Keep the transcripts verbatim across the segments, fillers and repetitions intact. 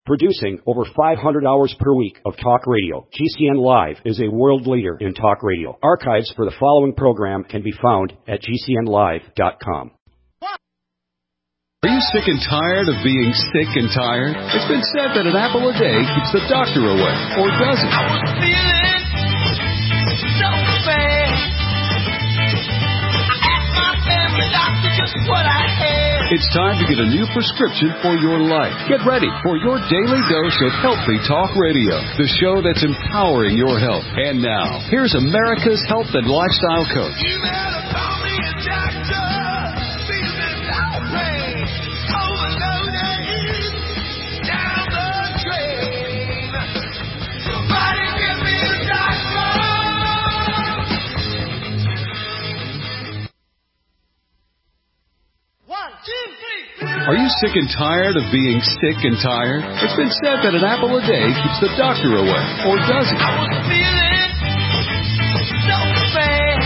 Producing over five hundred hours per week of talk radio, G C N Live is a world leader in talk radio. Archives for the following program can be found at G C N live dot com. Are you sick and tired of being sick and tired? It's been said that an apple a day keeps the doctor away, or does it? I was feeling so bad. I asked my family doctor just what I had. It's time to get a new prescription for your life. Get ready for your daily dose of Healthy Talk Radio, the show that's empowering your health. And now, here's America's health and lifestyle coach. You better call me a doctor. Feeling outraged. Are you sick and tired of being sick and tired? It's been said that an apple a day keeps the doctor away, or does it? I was feeling so bad.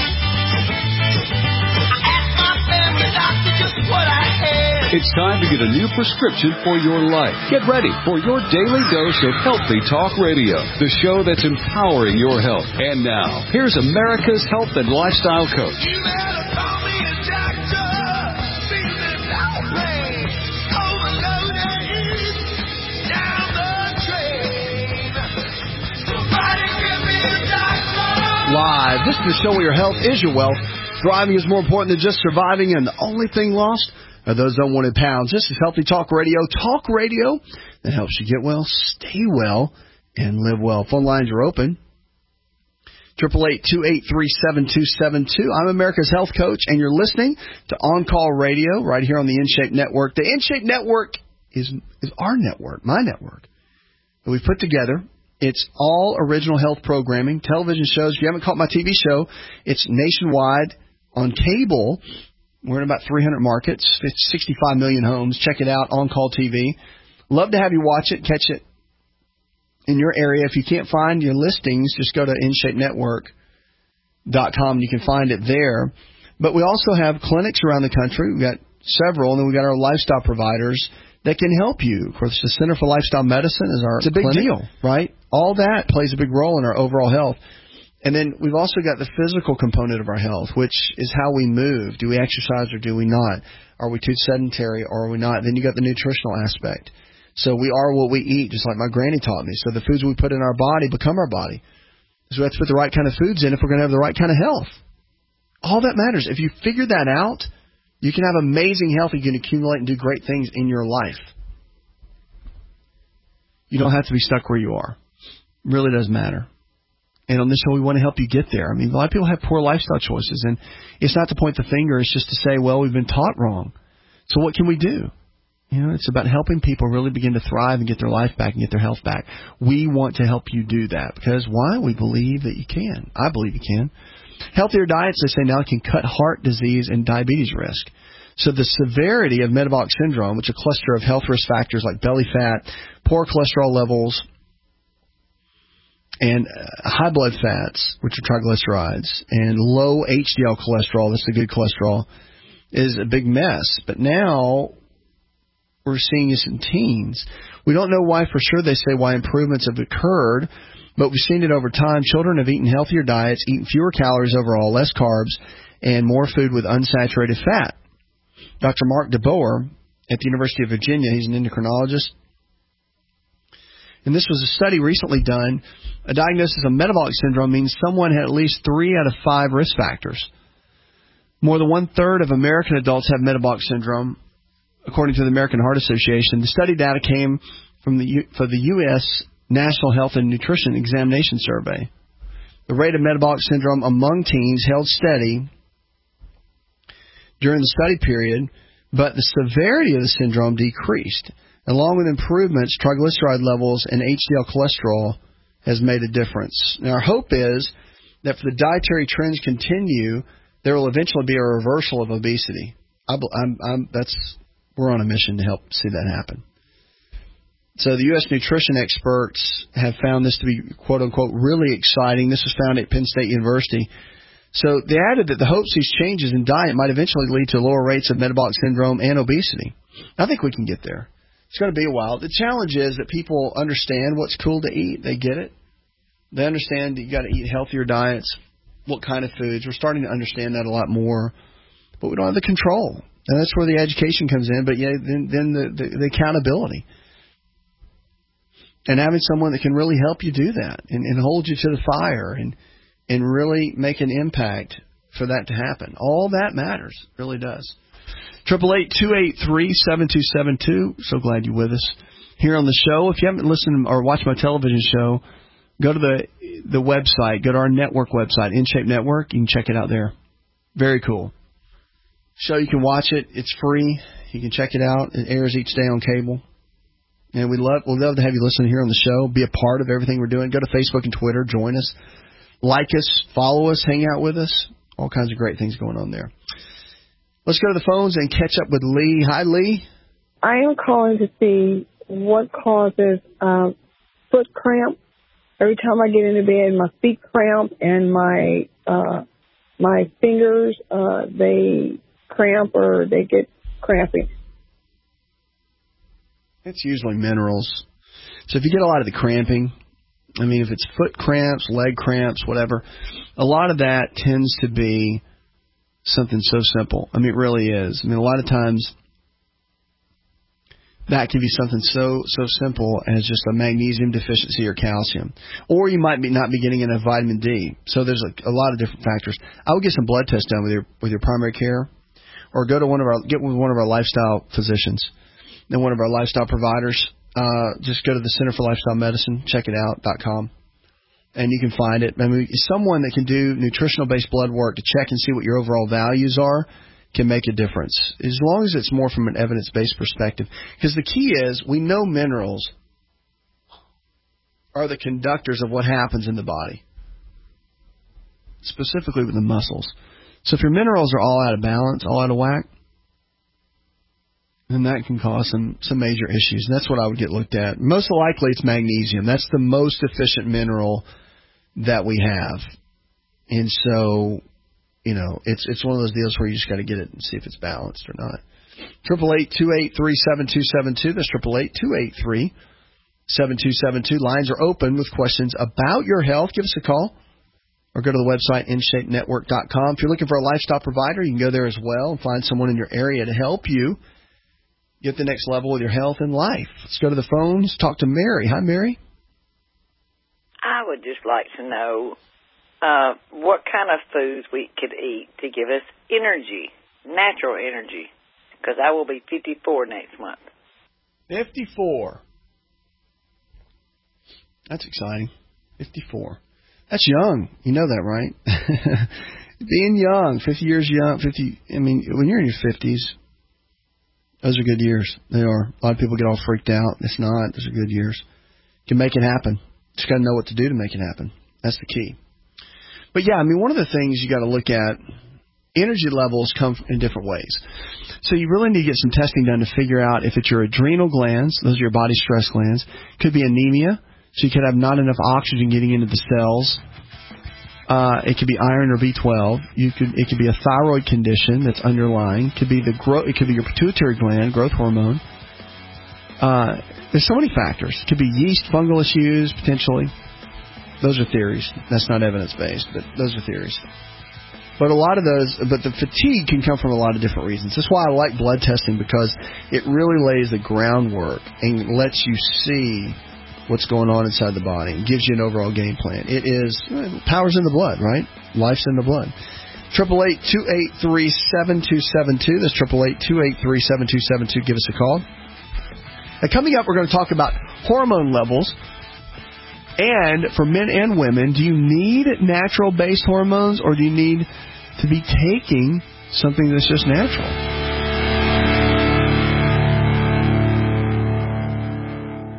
I asked my family doctor just what I had. It's time to get a new prescription for your life. Get ready for your daily dose of Healthy Talk Radio, the show that's empowering your health. And now, here's America's health and lifestyle coach. You better call me a doctor. Feeling outraged. Overloaded. Down the drain. Somebody give me a doctor. Live. This is the show where your health is your wealth. Thriving is more important than just surviving, and the only thing lost are those unwanted pounds. This is Healthy Talk Radio. Talk radio that helps you get well, stay well, and live well. Phone lines are open. eight eight eight, two eight three, seven two seven two. I'm America's Health Coach, and you're listening to On Call Radio right here on the InShape Network. The InShape Network is, is our network, my network, that we've put together. It's all original health programming, television shows. If you haven't caught my T V show, it's nationwide on cable. We're in about three hundred markets, sixty-five million homes. Check it out, On Call T V. Love to have you watch it, catch it in your area. If you can't find your listings, just go to in shape network dot com and you can find it there. But we also have clinics around the country. We've got several, and then we've got our lifestyle providers that can help you. Of course, the Center for Lifestyle Medicine is our It's a big clinic, deal, right? All that plays a big role in our overall health. And then we've also got the physical component of our health, which is how we move. Do we exercise or do we not? Are we too sedentary or are we not? Then you got the nutritional aspect. So we are what we eat, just like my granny taught me. So the foods we put in our body become our body. So we have to put the right kind of foods in if we're going to have the right kind of health. All that matters. If you figure that out, you can have amazing health. You can accumulate and do great things in your life. You don't have to be stuck where you are. It really does matter. And on this show, we want to help you get there. I mean, a lot of people have poor lifestyle choices, and it's not to point the finger. It's just to say, well, we've been taught wrong. So what can we do? You know, it's about helping people really begin to thrive and get their life back and get their health back. We want to help you do that because why? We believe that you can. I believe you can. Healthier diets, they say now, can cut heart disease and diabetes risk. So the severity of metabolic syndrome, which is a cluster of health risk factors like belly fat, poor cholesterol levels, and high blood fats, which are triglycerides, and low H D L cholesterol, that's the good cholesterol, is a big mess. But now we're seeing this in teens. We don't know why for sure. They say why improvements have occurred, but we've seen it over time. Children have eaten healthier diets, eaten fewer calories overall, less carbs, and more food with unsaturated fat. Doctor Mark DeBoer at the University of Virginia, he's an endocrinologist, and this was a study recently done. A diagnosis of metabolic syndrome means someone had at least three out of five risk factors. More than one-third of American adults have metabolic syndrome, according to the American Heart Association. The study data came from the U- for the U S National Health and Nutrition Examination Survey. The rate of metabolic syndrome among teens held steady during the study period, but the severity of the syndrome decreased. Along with improvements, triglyceride levels and H D L cholesterol has made a difference. Now, our hope is that if the dietary trends continue, there will eventually be a reversal of obesity. I, I'm, I'm, that's we're on a mission to help see that happen. So the U S nutrition experts have found this to be, quote unquote, really exciting. This was found at Penn State University. So they added that the hopes these changes in diet might eventually lead to lower rates of metabolic syndrome and obesity. I think we can get there. It's going to be a while. The challenge is that people understand what's cool to eat. They get it. They understand that you got to eat healthier diets, what kind of foods. We're starting to understand that a lot more, but we don't have the control. And that's where the education comes in, but yeah, then, then the, the, the accountability. And having someone that can really help you do that and, and hold you to the fire and and really make an impact for that to happen. All that matters, really does. Triple eight two eight three seven two seven two. So glad you're with us here on the show. If you haven't listened or watched my television show, go to the the website. Go to our network website, InShape Network. You can check it out there. Very cool show. You can watch it. It's free. You can check it out. It airs each day on cable. And we love we'd love to have you listen here on the show. Be a part of everything we're doing. Go to Facebook and Twitter. Join us. Like us. Follow us. Hang out with us. All kinds of great things going on there. Let's go to the phones and catch up with Lee. Hi, Lee. I am calling to see what causes uh, foot cramp. Every time I get into bed, my feet cramp and my uh, my fingers, uh, they cramp or they get crampy. It's usually minerals. So if you get a lot of the cramping, I mean, if it's foot cramps, leg cramps, whatever, a lot of that tends to be something so simple. I mean, it really is. I mean, a lot of times that can be something so so simple as just a magnesium deficiency or calcium. Or you might be not be getting enough vitamin D. So there's a, a lot of different factors. I would get some blood tests done with your with your primary care, or go to one of our get with one of our lifestyle physicians. Then one of our lifestyle providers, uh, just go to the Center for Lifestyle Medicine, check it out, dot com, and you can find it. I mean, someone that can do nutritional-based blood work to check and see what your overall values are can make a difference, as long as it's more from an evidence-based perspective. Because the key is we know minerals are the conductors of what happens in the body, specifically with the muscles. So if your minerals are all out of balance, all out of whack, then that can cause some, some major issues. And that's what I would get looked at. Most likely it's magnesium. That's the most efficient mineral that we have. And so, you know, it's it's one of those deals where you just got to get it and see if it's balanced or not. Triple eight two eight three seven two seven two. That's triple eight two eight three seven two seven two. Lines are open with questions about your health. Give us a call or go to the website in shape network dot com. If you're looking for a lifestyle provider, you can go there as well and find someone in your area to help you get the next level with your health and life. Let's go to the phones. Talk to Mary. Hi, Mary. I would just like to know uh, what kind of foods we could eat to give us energy, natural energy, because I will be fifty-four next month. fifty-four. That's exciting. fifty-four. That's young. You know that, right? Being young, fifty years young, fifty. I mean, when you're in your fifties, those are good years. They are. A lot of people get all freaked out. It's not. Those are good years. You can make it happen. Just got to know what to do to make it happen. That's the key. But, yeah, I mean, one of the things you got to look at, energy levels come in different ways. So you really need to get some testing done to figure out if it's your adrenal glands. Those are your body stress glands. Could be anemia. So you could have not enough oxygen getting into the cells. Uh, it could be iron or B twelve. You could it could be a thyroid condition that's underlying. Could be the gro- It could be your pituitary gland, growth hormone. Uh, there's so many factors. It could be yeast, fungal issues potentially. Those are theories. That's not evidence based, but those are theories. But a lot of those, but the fatigue can come from a lot of different reasons. That's why I like blood testing, because it really lays the groundwork and lets you see what's going on inside the body and gives you an overall game plan. It is, power's in the blood, right? Life's in the blood. triple eight two eight three seven two seven two. That's triple eight two eight three seven two seven two. Give us a call. Now, coming up, we're going to talk about hormone levels. And for men and women, do you need natural-based hormones, or do you need to be taking something that's just natural?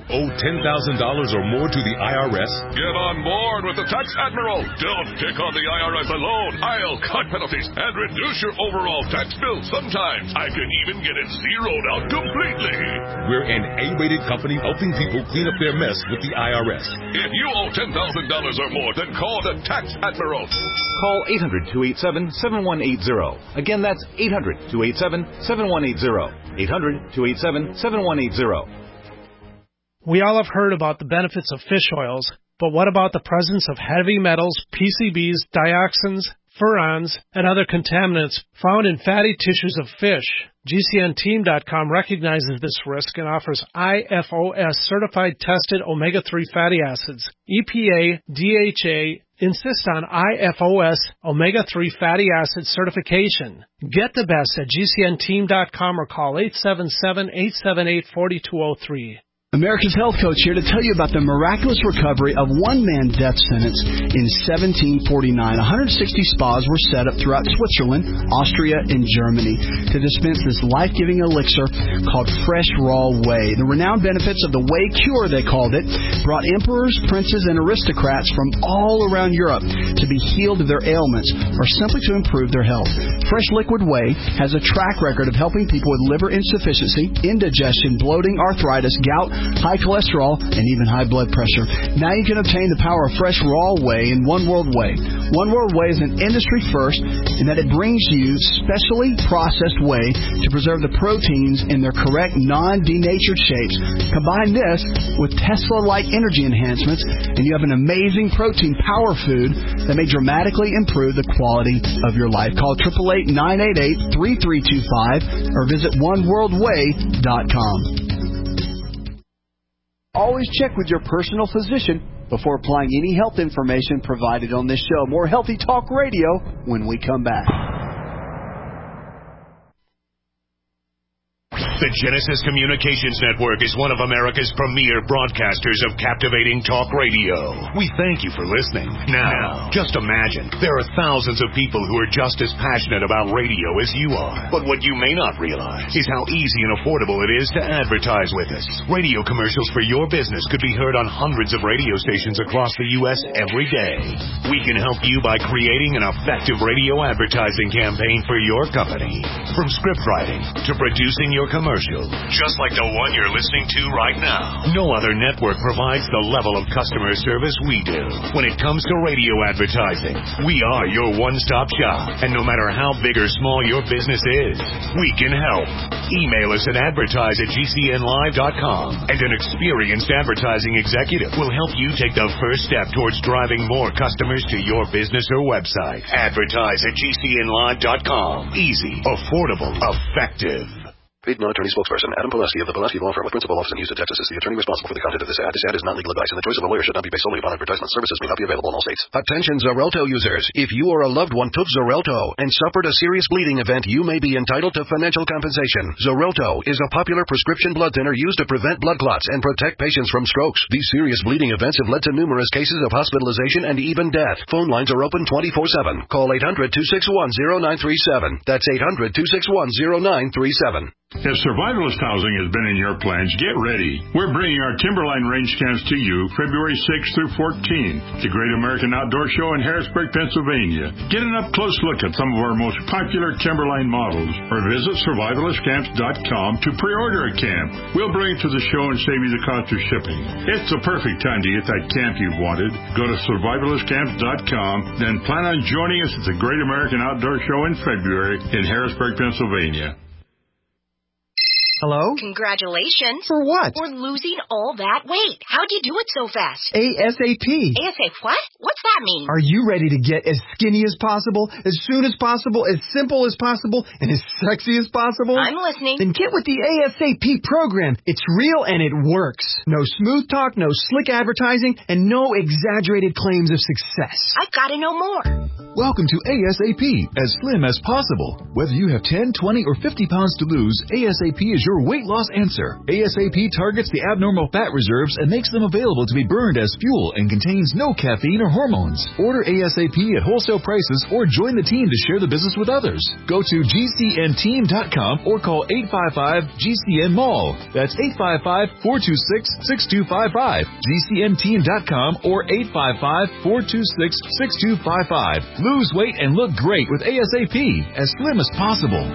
Owe ten thousand dollars or more to the I R S? Get on board with the Tax Admiral. Don't take on the I R S alone. I'll cut penalties and reduce your overall tax bill. Sometimes I can even get it zeroed out completely. We're an A-rated company helping people clean up their mess with the I R S. If you owe ten thousand dollars or more, then call the Tax Admiral. Call eight hundred, two eight seven, seven one eight zero. Again, that's eight hundred, two eight seven, seven one eight zero. eight hundred, two eight seven, seven one eight zero. We all have heard about the benefits of fish oils, but what about the presence of heavy metals, P C Bs, dioxins, furans, and other contaminants found in fatty tissues of fish? G C N team dot com recognizes this risk and offers I F O S certified tested omega three fatty acids. E P A, D H A insist on I F O S omega three fatty acid certification. Get the best at G C N team dot com or call eight seven seven, eight seven eight, four two zero three. America's Health Coach here to tell you about the miraculous recovery of one man's death sentence in seventeen forty-nine. one hundred sixty spas were set up throughout Switzerland, Austria, and Germany to dispense this life-giving elixir called Fresh Raw Whey. The renowned benefits of the Whey Cure, they called it, brought emperors, princes, and aristocrats from all around Europe to be healed of their ailments or simply to improve their health. Fresh Liquid Whey has a track record of helping people with liver insufficiency, indigestion, bloating, arthritis, gout, high cholesterol, and even high blood pressure. Now you can obtain the power of Fresh Raw Whey in One World Whey. One World Whey is an industry first in that it brings you specially processed whey to preserve the proteins in their correct non-denatured shapes. Combine this with Tesla-like energy enhancements, and you have an amazing protein power food that may dramatically improve the quality of your life. Call eight eight eight, nine eight eight, three three two five or visit one world way dot com. Always check with your personal physician before applying any health information provided on this show. More Healthy Talk Radio when we come back. The Genesis Communications Network is one of America's premier broadcasters of captivating talk radio. We thank you for listening. Now, just imagine, there are thousands of people who are just as passionate about radio as you are. But what you may not realize is how easy and affordable it is to advertise with us. Radio commercials for your business could be heard on hundreds of radio stations across the U S every day. We can help you by creating an effective radio advertising campaign for your company. From script writing to producing your commercial, just like the one you're listening to right now. No other network provides the level of customer service we do. When it comes to radio advertising, we are your one-stop shop. And no matter how big or small your business is, we can help. Email us at advertise at G C N live dot com, and an experienced advertising executive will help you take the first step towards driving more customers to your business or website. Advertise at G C N live dot com. Easy, affordable, effective. Paid non-attorney spokesperson Adam Pulaski of the Pulaski Law Firm with principal office in Houston, Texas is the attorney responsible for the content of this ad. This ad is not legal advice, and the choice of a lawyer should not be based solely upon advertisement. Services may not be available in all states. Attention Xarelto users. If you or a loved one took Xarelto and suffered a serious bleeding event, you may be entitled to financial compensation. Xarelto is a popular prescription blood thinner used to prevent blood clots and protect patients from strokes. These serious bleeding events have led to numerous cases of hospitalization and even death. Phone lines are open twenty-four seven. Call eight hundred, two six one, zero nine three seven. That's eight hundred, two six one, zero nine three seven. If survivalist housing has been in your plans, get ready. We're bringing our Timberline range camps to you February sixth through fourteenth, the Great American Outdoor Show in Harrisburg, Pennsylvania. Get an up-close look at some of our most popular Timberline models, or visit survivalist camps dot com to pre-order a camp. We'll bring it to the show and save you the cost of shipping. It's the perfect time to get that camp you've wanted. Go to survivalist camps dot com, then plan on joining us at the Great American Outdoor Show in February in Harrisburg, Pennsylvania. Hello? Congratulations. For what? For losing all that weight. How'd you do it so fast? ASAP. ASAP what? What's that mean? Are you ready to get as skinny as possible, as soon as possible, as simple as possible, and as sexy as possible? I'm listening. Then get with the ASAP program. It's real and it works. No smooth talk, no slick advertising, and no exaggerated claims of success. I've got to know more. Welcome to ASAP, as slim as possible. Whether you have ten, twenty, or fifty pounds to lose, ASAP is your weight loss answer. ASAP targets the abnormal fat reserves and makes them available to be burned as fuel and contains no caffeine or hormones. Order ASAP at wholesale prices or join the team to share the business with others. Go to G C N team dot com or call eight five five G C N mall. That's eight five five, four two six, six two five five. G C N team dot com or eight five five, four two six, six two five five. Lose weight and look great with ASAP, as slim as possible.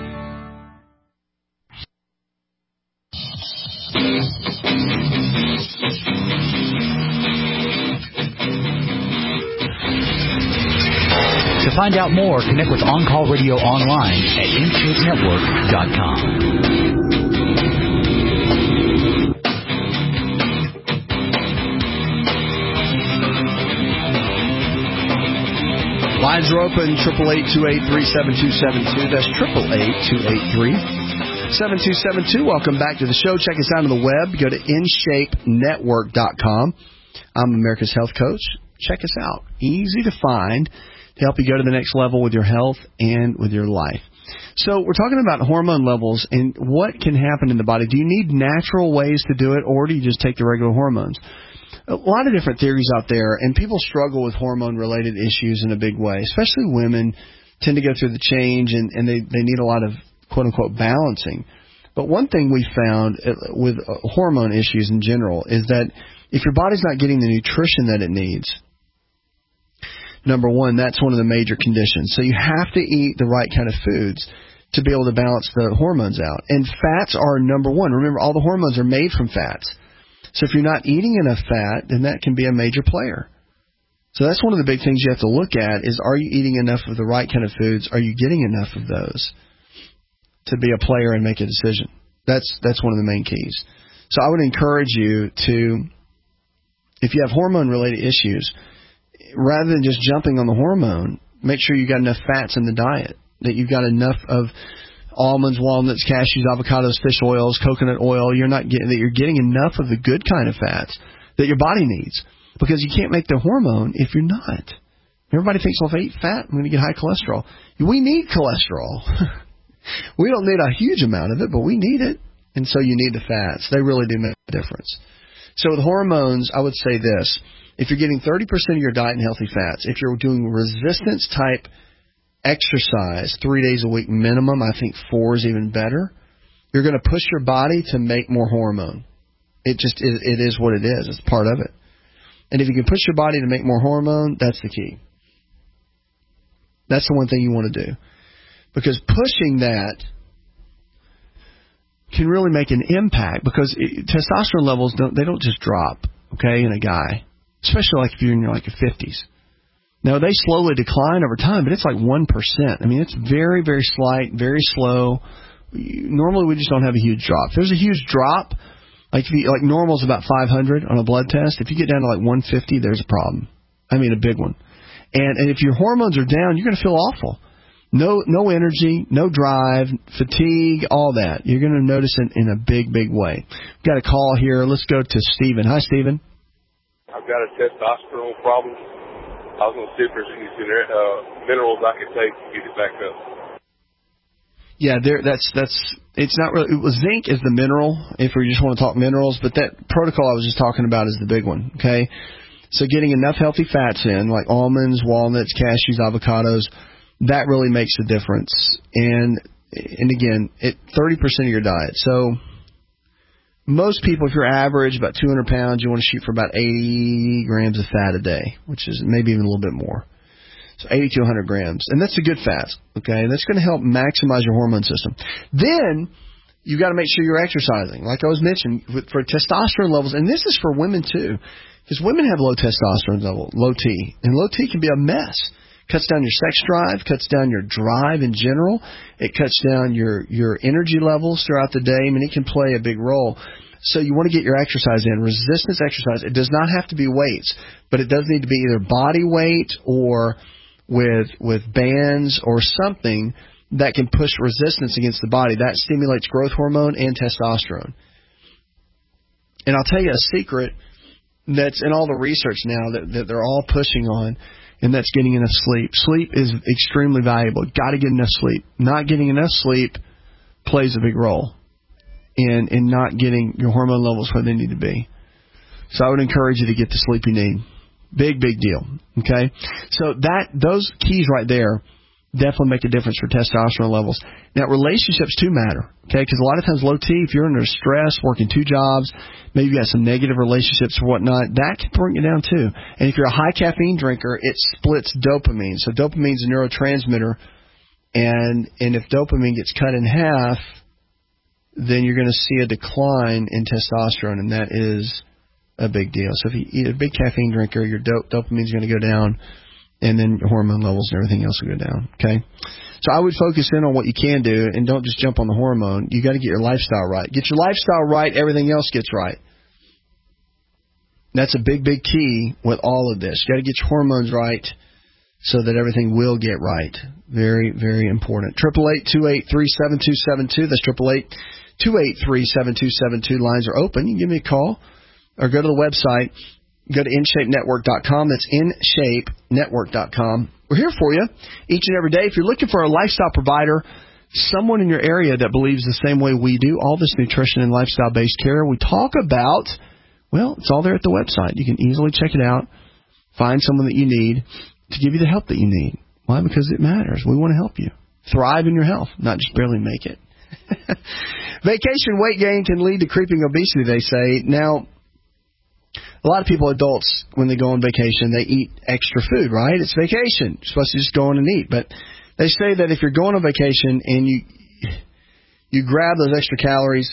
To find out more, connect with On Call Radio online at in shape network dot com. Lines are open, triple eight, two eight three, seven two seven two. That's triple eight, two eight three, seven two seven two. Welcome back to the show. Check us out on the web. Go to in shape network dot com. I'm America's Health Coach. Check us out. Easy to find to help you go to the next level with your health and with your life. So we're talking about hormone levels and what can happen in the body. Do you need natural ways to do it, or do you just take the regular hormones? A lot of different theories out there, and people struggle with hormone-related issues in a big way, especially women tend to go through the change, and, and they, they need a lot of, quote-unquote, balancing. But one thing we found with hormone issues in general is that if your body's not getting the nutrition that it needs, number one, that's one of the major conditions. So you have to eat the right kind of foods to be able to balance the hormones out. And fats are number one. Remember, all the hormones are made from fats. So if you're not eating enough fat, then that can be a major player. So that's one of the big things you have to look at is, are you eating enough of the right kind of foods? Are you getting enough of those to be a player and make a decision? That's that's one of the main keys. So I would encourage you to, if you have hormone-related issues, rather than just jumping on the hormone, make sure you got enough fats in the diet, that you've got enough of almonds, walnuts, cashews, avocados, fish oils, coconut oil. You're not getting that. You're getting enough of the good kind of fats that your body needs, because you can't make the hormone if you're not. Everybody thinks, well, if I eat fat, I'm going to get high cholesterol. We need cholesterol. We don't need a huge amount of it, but we need it, and so you need the fats. They really do make a difference. So with hormones, I would say this. If you're getting thirty percent of your diet in healthy fats, if you're doing resistance-type exercise three days a week minimum, I think four is even better, you're going to push your body to make more hormone. It just it, it is what it is. It's part of it. And if you can push your body to make more hormone, that's the key. That's the one thing you want to do. Because pushing that can really make an impact, because it, testosterone levels, don't they don't just drop, okay, in a guy, especially like if you're in your like your fifties. Now, they slowly decline over time, but it's like one percent. I mean, it's very, very slight, very slow. Normally, we just don't have a huge drop. If there's a huge drop, like if you, like normal is about five hundred on a blood test. If you get down to like one fifty, there's a problem. I mean, a big one. And, and if your hormones are down, you're going to feel awful. No no energy, no drive, fatigue, all that. You're going to notice it in a big, big way. We've got a call here. Let's go to Stephen. Hi, Stephen. I've got a testosterone problem. I was going to see if there's any uh, minerals I could take to get it back up. Yeah, there. That's that's. It's not really. It was zinc is the mineral. If we just want to talk minerals, but that protocol I was just talking about is the big one. Okay, so getting enough healthy fats in, like almonds, walnuts, cashews, avocados, that really makes a difference. And and again, it thirty percent of your diet. So most people, if you're average, about two hundred pounds, you want to shoot for about eighty grams of fat a day, which is maybe even a little bit more. So eighty to one hundred grams. And that's a good fat, okay? That's going to help maximize your hormone system. Then you got to make sure you're exercising. Like I was mentioning, for testosterone levels, and this is for women too, because women have low testosterone level, low T. And low T can be a mess. Cuts down your sex drive, cuts down your drive in general. It cuts down your, your energy levels throughout the day. I mean, it can play a big role. So you want to get your exercise in. Resistance exercise. It does not have to be weights, but it does need to be either body weight or with with bands or something that can push resistance against the body. That stimulates growth hormone and testosterone. And I'll tell you a secret that's in all the research now that, that they're all pushing on, and that's getting enough sleep. Sleep is extremely valuable. Got to get enough sleep. Not getting enough sleep plays a big role in, in not getting your hormone levels where they need to be. So I would encourage you to get the sleep you need. Big, big deal. Okay? So that those keys right there definitely make a difference for testosterone levels. Now, relationships too matter. Okay? Because a lot of times low T, if you're under stress, working two jobs, maybe you got some negative relationships or whatnot, that can bring you down too. And if you're a high caffeine drinker, it splits dopamine. So dopamine is a neurotransmitter. And, and if dopamine gets cut in half, then you're going to see a decline in testosterone, and that is a big deal. So if you eat a big caffeine drinker, your do- dopamine is going to go down, and then your hormone levels and everything else will go down. Okay, so I would focus in on what you can do, and don't just jump on the hormone. You got to get your lifestyle right. Get your lifestyle right, everything else gets right. That's a big, big key with all of this. You got to get your hormones right so that everything will get right. Very, very important. Triple eight two eight three seven two seven two. That's triple eight two eight three seven two seven two. Lines are open. You can give me a call or go to the website. Go to in shape network dot com. That's in shape network dot com. We're here for you each and every day. If you're looking for a lifestyle provider, someone in your area that believes the same way we do, all this nutrition and lifestyle-based care we talk about, well, it's all there at the website. You can easily check it out, find someone that you need to give you the help that you need. Why? Because it matters. We want to help you thrive in your health, not just barely make it. Vacation weight gain can lead to creeping obesity, they say. Now, a lot of people, adults, when they go on vacation, they eat extra food, right? It's vacation. You're supposed to just go on and eat. But they say that if you're going on vacation and you you grab those extra calories,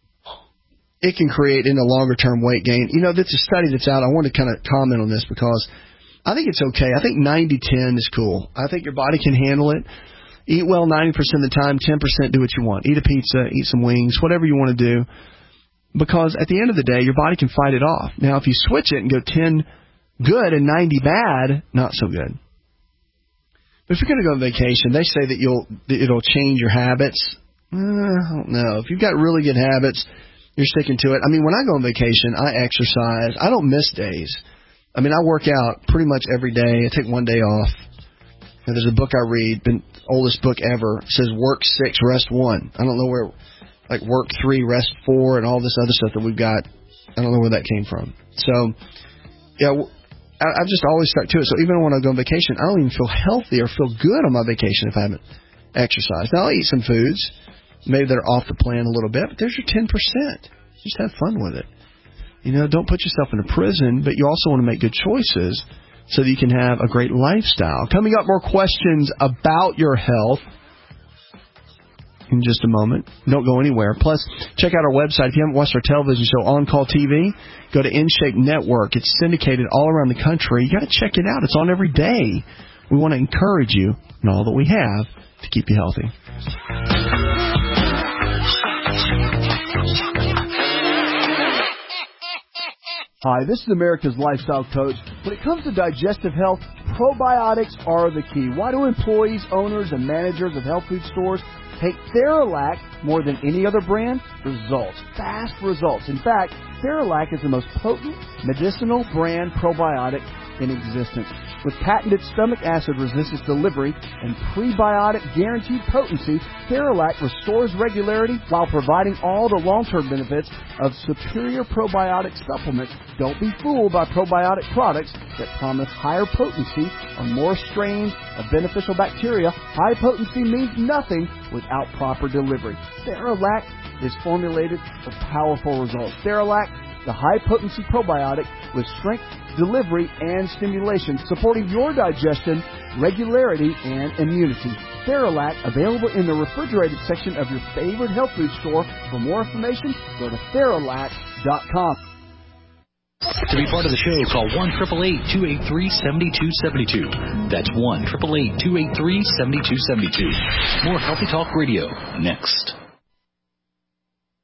it can create in a longer-term weight gain. You know, that's a study that's out. I want to kind of comment on this because I think it's okay. I think ninety ten is cool. I think your body can handle it. Eat well ninety percent of the time, ten percent do what you want. Eat a pizza, eat some wings, whatever you want to do. Because at the end of the day, your body can fight it off. Now, if you switch it and go ten good and ninety bad, not so good. But if you're going to go on vacation, they say that you'll that it'll change your habits. Uh, I don't know. If you've got really good habits, you're sticking to it. I mean, when I go on vacation, I exercise. I don't miss days. I mean, I work out pretty much every day. I take one day off. And there's a book I read, the oldest book ever. It says work six, rest one. I don't know where, like work three, rest four, and all this other stuff that we've got. I don't know where that came from. So, yeah, I, I've just always stuck to it. So even when I go on vacation, I don't even feel healthy or feel good on my vacation if I haven't exercised. Now, I'll eat some foods. Maybe they're off the plan a little bit, but there's your ten percent. Just have fun with it. You know, don't put yourself in a prison, but you also want to make good choices so that you can have a great lifestyle. Coming up, more questions about your health in just a moment. Don't go anywhere. Plus, check out our website. If you haven't watched our television show, On Call T V, go to In Shape Network. It's syndicated all around the country. You got to check it out. It's on every day. We want to encourage you in all that we have to keep you healthy. Hi, this is America's Lifestyle Coach. When it comes to digestive health, probiotics are the key. Why do employees, owners, and managers of health food stores take Theralac more than any other brand? Results. Fast results. In fact, Theralac is the most potent medicinal brand probiotic in existence. With patented stomach acid resistance delivery and prebiotic guaranteed potency, Theralac restores regularity while providing all the long-term benefits of superior probiotic supplements. Don't be fooled by probiotic products that promise higher potency or more strains of beneficial bacteria. High potency means nothing without proper delivery. Theralac is formulated for powerful results. Theralac, the high-potency probiotic with strength, delivery, and stimulation, supporting your digestion, regularity, and immunity. Theralac, available in the refrigerated section of your favorite health food store. For more information, go to Theralac dot com. To be part of the show, call one eight eight eight, two eight three, seven two seven two. That's one eight eight eight, two eight three, seven two seven two. More Healthy Talk Radio next.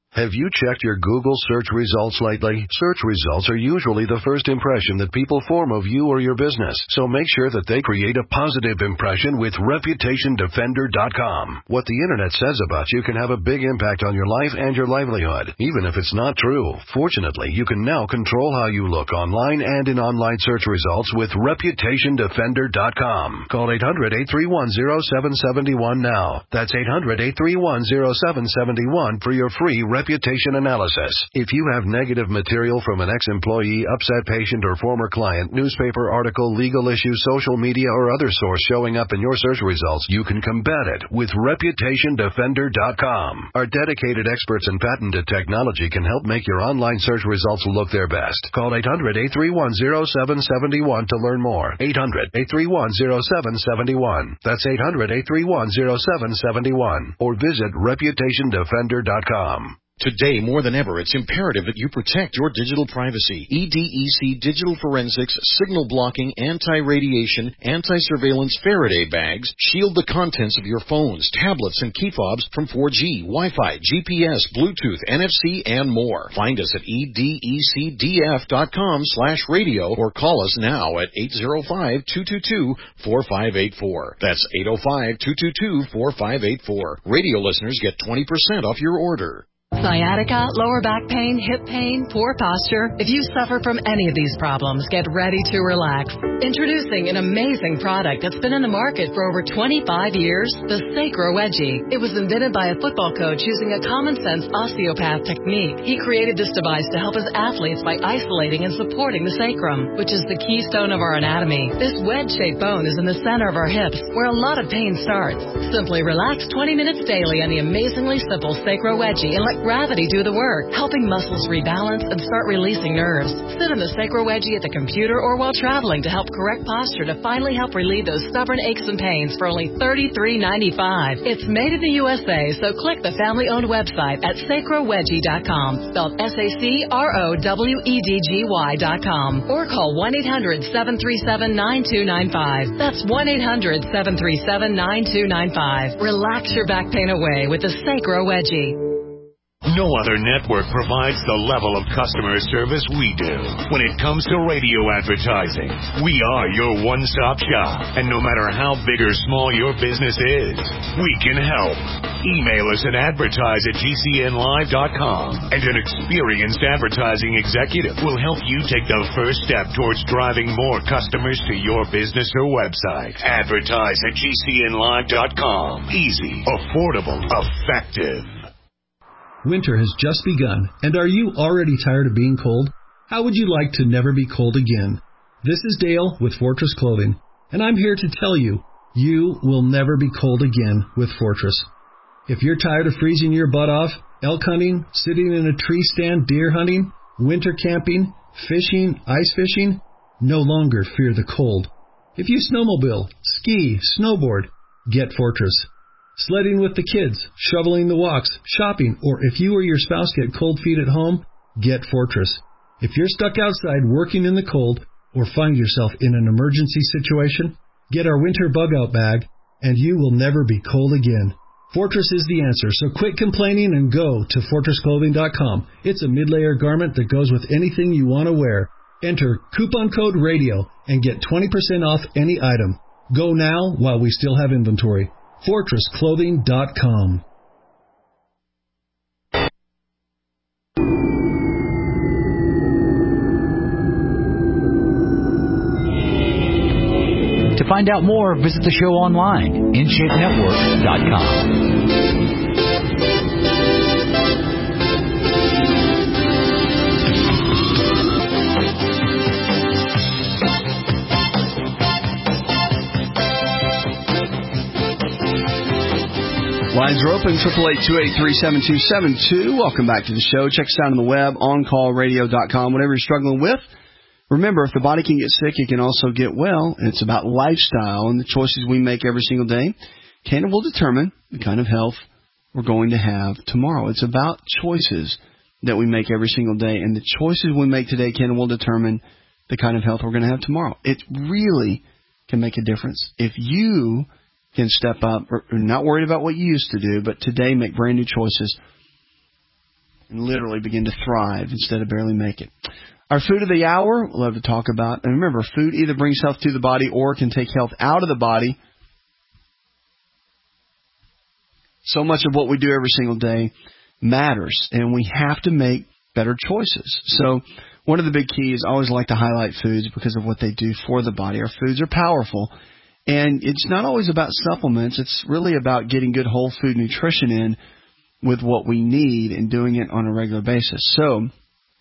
Have you checked your Google search results lately? Search results are usually the first impression that people form of you or your business, so make sure that they create a positive impression with Reputation Defender dot com. What the Internet says about you can have a big impact on your life and your livelihood, even if it's not true. Fortunately, you can now control how you look online and in online search results with Reputation Defender dot com. Call eight hundred, eight three one, zero seven seven one now. That's eight hundred, eight three one, zero seven seven one for your free reputation analysis. If you have negative material from an ex-employee, upset patient, or former client, newspaper article, legal issue, social media, or other source showing up in your search results, you can combat it with Reputation Defender dot com. Our dedicated experts in patented technology can help make your online search results look their best. Call eight hundred, eight three one, zero seven seven one to learn more. eight hundred, eight three one, zero seven seven one. That's eight hundred, eight three one, zero seven seven one. Or visit Reputation Defender dot com. Today, more than ever, it's imperative that you protect your digital privacy. E D E C Digital Forensics, signal blocking, anti-radiation, anti-surveillance Faraday bags shield the contents of your phones, tablets, and key fobs from four G, Wi-Fi, G P S, Bluetooth, N F C, and more. Find us at E D E C D F dot com slash radio or call us now at eight oh five, two two two, four five eight four. That's eight oh five, two two two, four five eight four. Radio listeners get twenty percent off your order. Sciatica, lower back pain, hip pain, poor posture. If you suffer from any of these problems, get ready to relax. Introducing an amazing product that's been in the market for over twenty-five years, the Sacro Wedgie. It was invented by a football coach using a common-sense osteopath technique. He created this device to help his athletes by isolating and supporting the sacrum, which is the keystone of our anatomy. This wedge-shaped bone is in the center of our hips, where a lot of pain starts. Simply relax twenty minutes daily on the amazingly simple Sacro Wedgie and let gravity do the work, helping muscles rebalance and start releasing nerves. Sit in the Sacro Wedgie at the computer or while traveling to help correct posture to finally help relieve those stubborn aches and pains for only thirty-three ninety-five. It's made in the U S A, so click the family-owned website at sacro wedgie dot com, spelled S A C R O W E D G Y dot com, or call one eight hundred, seven three seven, nine two nine five. That's one eight hundred, seven three seven, nine two nine five. Relax your back pain away with the Sacro Wedgie. No other network provides the level of customer service we do. When it comes to radio advertising, we are your one-stop shop. And no matter how big or small your business is, we can help. Email us at advertise at G C N live dot com, and an experienced advertising executive will help you take the first step towards driving more customers to your business or website. Advertise at G C N live dot com. Easy, affordable, effective. Winter has just begun, and are you already tired of being cold? How would you like to never be cold again? This is Dale with Fortress Clothing, and I'm here to tell you, you will never be cold again with Fortress. If you're tired of freezing your butt off, elk hunting, sitting in a tree stand, deer hunting, winter camping, fishing, ice fishing, no longer fear the cold. If you snowmobile, ski, snowboard, get Fortress. Sledding with the kids, shoveling the walks, shopping, or if you or your spouse get cold feet at home, get Fortress. If you're stuck outside working in the cold or find yourself in an emergency situation, get our winter bug-out bag, and you will never be cold again. Fortress is the answer, so quit complaining and go to fortress clothing dot com. It's a mid-layer garment that goes with anything you want to wear. Enter coupon code RADIO and get twenty percent off any item. Go now while we still have inventory. fortress clothing dot com. To find out more, visit the show online, in shape network dot com. Lines are open, eight eight eight, two eight three, seven two seven two. Welcome back to the show. Check us out on the web, on call radio dot com. Whatever you're struggling with, remember, if the body can get sick, it can also get well. And it's about lifestyle and the choices we make every single day. Canada will determine the kind of health we're going to have tomorrow. It's about choices that we make every single day. And the choices we make today, Canada, will determine the kind of health we're going to have tomorrow. It really can make a difference. If you can step up, or not worried about what you used to do, but today make brand new choices, and literally begin to thrive instead of barely make it. Our food of the hour, we'll love to talk about. And remember, food either brings health to the body or can take health out of the body. So much of what we do every single day matters, and we have to make better choices. So one of the big keys, I always like to highlight foods because of what they do for the body. Our foods are powerful, and it's not always about supplements. It's really about getting good whole food nutrition in with what we need and doing it on a regular basis. So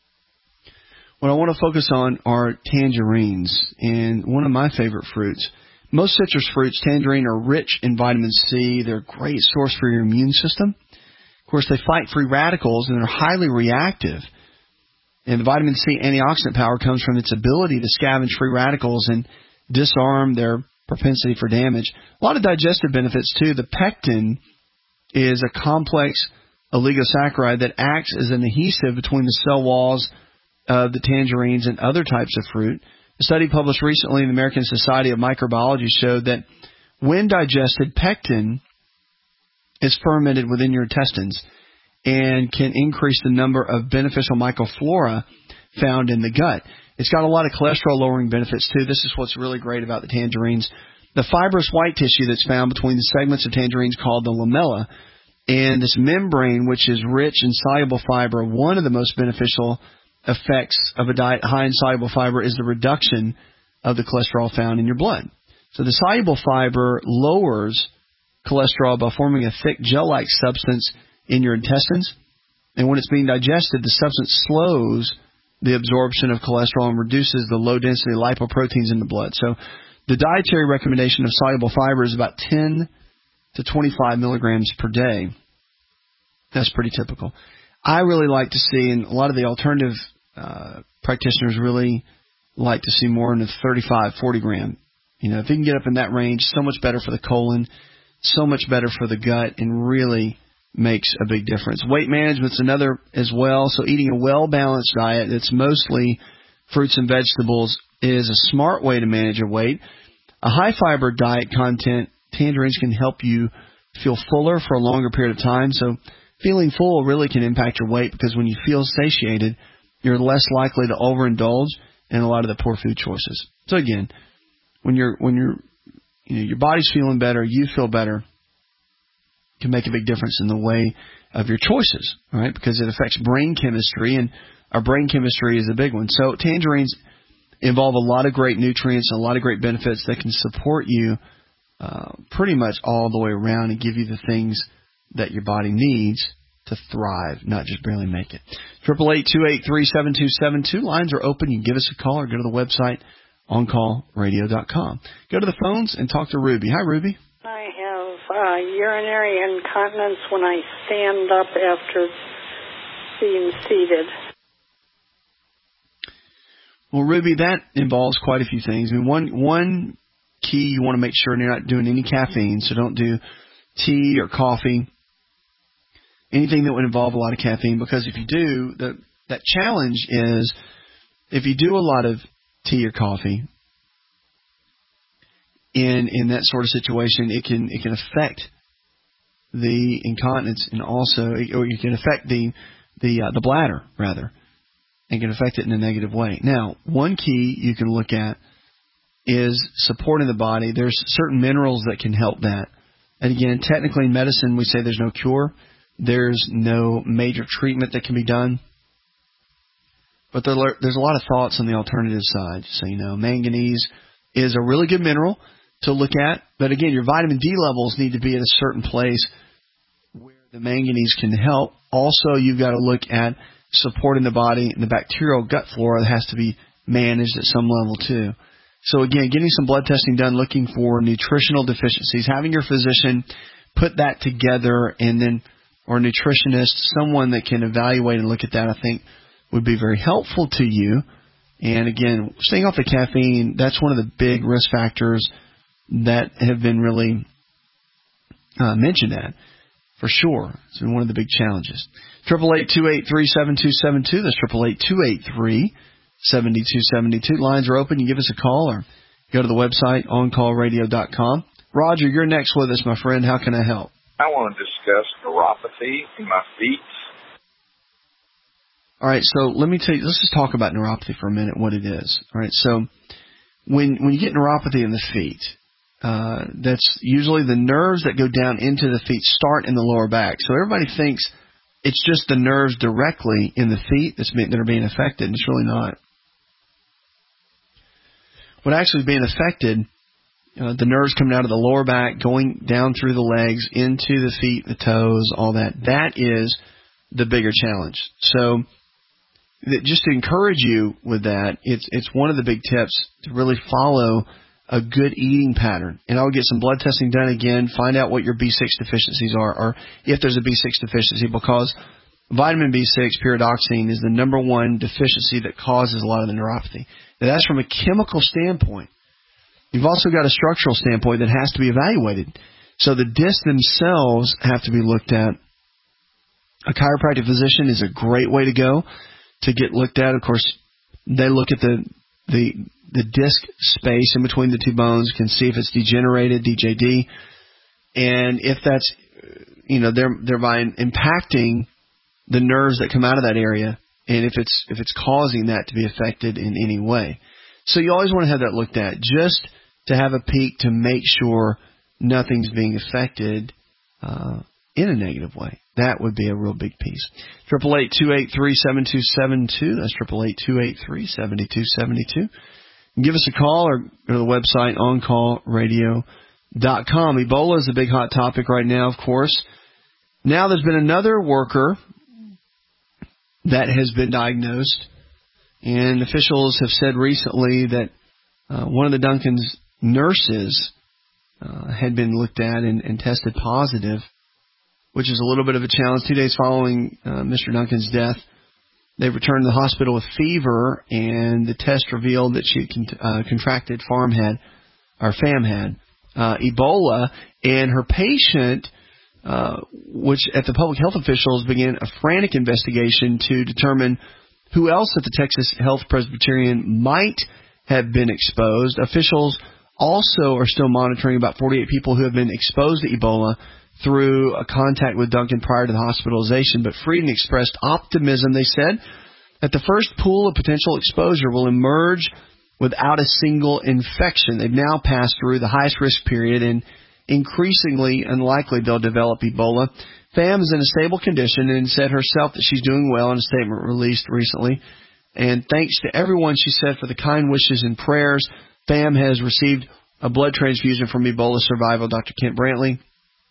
what I want to focus on are tangerines, and one of my favorite fruits. Most citrus fruits, tangerine, are rich in vitamin C. They're a great source for your immune system. Of course, they fight free radicals, and they're highly reactive. And the vitamin C antioxidant power comes from its ability to scavenge free radicals and disarm their propensity for damage. A lot of digestive benefits, too. The pectin is a complex oligosaccharide that acts as an adhesive between the cell walls of the tangerines and other types of fruit. A study published recently in the American Society of Microbiology showed that when digested, pectin is fermented within your intestines and can increase the number of beneficial microflora found in the gut. It's got a lot of cholesterol-lowering benefits, too. This is what's really great about the tangerines. The fibrous white tissue that's found between the segments of tangerines called the lamella, and this membrane, which is rich in soluble fiber, one of the most beneficial effects of a diet high in soluble fiber is the reduction of the cholesterol found in your blood. So the soluble fiber lowers cholesterol by forming a thick gel-like substance in your intestines. And when it's being digested, the substance slows the absorption of cholesterol and reduces the low-density lipoproteins in the blood. So the dietary recommendation of soluble fiber is about ten to twenty-five milligrams per day. That's pretty typical. I really like to see, and a lot of the alternative uh, practitioners really like to see more in the thirty-five, forty gram. You know, if you can get up in that range, so much better for the colon, so much better for the gut, and really makes a big difference. Weight management's another as well. So eating a well-balanced diet that's mostly fruits and vegetables is a smart way to manage your weight. A high-fiber diet content, tangerines can help you feel fuller for a longer period of time. So feeling full really can impact your weight because when you feel satiated, you're less likely to overindulge in a lot of the poor food choices. So again, when you're when you're you know your body's feeling better, you feel better, it can make a big difference in the way of your choices, right? Because it affects brain chemistry, and our brain chemistry is a big one. So tangerines involve a lot of great nutrients and a lot of great benefits that can support you uh, pretty much all the way around and give you the things that your body needs to thrive, not just barely make it. Triple eight two eight three seven two seven two. Lines are open. You can give us a call or go to the website on call radio dot com. Go to the phones and talk to Ruby. Hi, Ruby. I have uh, urinary incontinence when I stand up after being seated. Well, Ruby, that involves quite a few things. I mean, one one key, you want to make sure you're not doing any caffeine, so don't do tea or coffee, anything that would involve a lot of caffeine, because if you do, the, that challenge is if you do a lot of tea or coffee in in that sort of situation, it can it can affect the incontinence and also, or it can affect the the uh, the bladder rather, and can affect it in a negative way. Now, one key you can look at is supporting the body. There's certain minerals that can help that. And again, technically in medicine, we say there's no cure. There's no major treatment that can be done. But there, there's a lot of thoughts on the alternative side. So, you know, manganese is a really good mineral to look at. But again, your vitamin D levels need to be at a certain place where the manganese can help. Also, you've got to look at supporting the body and the bacterial gut flora that has to be managed at some level too. So again, getting some blood testing done, looking for nutritional deficiencies, having your physician put that together, and then, or a nutritionist, someone that can evaluate and look at that, I think would be very helpful to you. And again, staying off the caffeine, that's one of the big risk factors that have been really uh, mentioned at, for sure. It's been one of the big challenges. Triple eight two eight three seven two seven two. That's triple eight two eight three seven two seven two. Lines are open. You give us a call or go to the website on call radio dot com. Roger, you're next with us, my friend. How can I help? I want to discuss neuropathy in my feet. All right, so let me tell you, let's just talk about neuropathy for a minute, what it is. All right, so when when you get neuropathy in the feet, uh, that's usually the nerves that go down into the feet start in the lower back. So everybody thinks it's just the nerves directly in the feet that's being, that are being affected, and it's really not. What actually is being affected, uh, the nerves coming out of the lower back, going down through the legs, into the feet, the toes, all that, that is the bigger challenge. So just to encourage you with that, it's it's one of the big tips to really follow a good eating pattern. And I'll get some blood testing done again, find out what your B six deficiencies are, or if there's a B six deficiency, because vitamin B six, pyridoxine, is the number one deficiency that causes a lot of the neuropathy. Now, that's from a chemical standpoint. You've also got a structural standpoint that has to be evaluated. So the discs themselves have to be looked at. A chiropractic physician is a great way to go to get looked at. Of course, they look at the the the disc space in between the two bones, can see if it's degenerated, D J D, and if that's, you know, they're thereby impacting the nerves that come out of that area, and if it's if it's causing that to be affected in any way. So you always want to have that looked at, just to have a peek to make sure nothing's being affected uh, in a negative way. That would be a real big piece. Triple eight two eight three seven two seven two. That's triple eight two eight three seven two seven two. Give us a call or go to the website on call radio dot com. Ebola is a big hot topic right now, of course. Now there's been another worker that has been diagnosed, and officials have said recently that uh, one of the Duncan's nurses uh, had been looked at and, and tested positive, which is a little bit of a challenge. Two days following uh, Mister Duncan's death, they returned to the hospital with fever, and the test revealed that she had uh, contracted farm had, or FAM had, uh, Ebola, and her patient, uh, which at the public health officials began a frantic investigation to determine who else at the Texas Health Presbyterian might have been exposed. Officials also are still monitoring about forty-eight people who have been exposed to Ebola through a contact with Duncan prior to the hospitalization. But Frieden expressed optimism, they said, that the first pool of potential exposure will emerge without a single infection. They've now passed through the highest risk period, and increasingly unlikely they'll develop Ebola. FAM is in a stable condition and said herself that she's doing well in a statement released recently. And thanks to everyone, she said, for the kind wishes and prayers. FAM has received a blood transfusion from Ebola survivor Doctor Kent Brantley,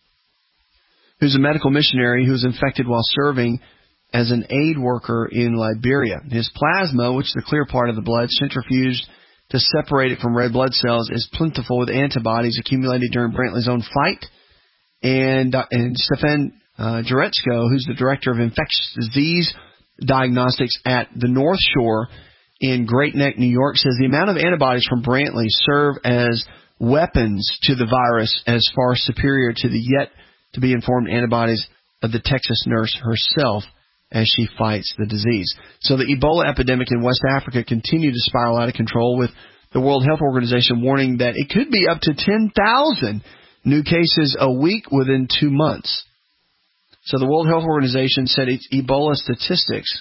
who's a medical missionary who was infected while serving as an aid worker in Liberia. His plasma, which is the clear part of the blood, centrifuged to separate it from red blood cells, is plentiful with antibodies accumulated during Brantley's own fight. And, uh, and Stefan uh, Jaretsko, who's the director of infectious disease diagnostics at the North Shore in Great Neck, New York, says the amount of antibodies from Brantley serve as weapons to the virus as far superior to the yet to be informed antibodies of the Texas nurse herself as she fights the disease. So the Ebola epidemic in West Africa continued to spiral out of control, with the World Health Organization warning that it could be up to ten thousand new cases a week within two months. So the World Health Organization said its Ebola statistics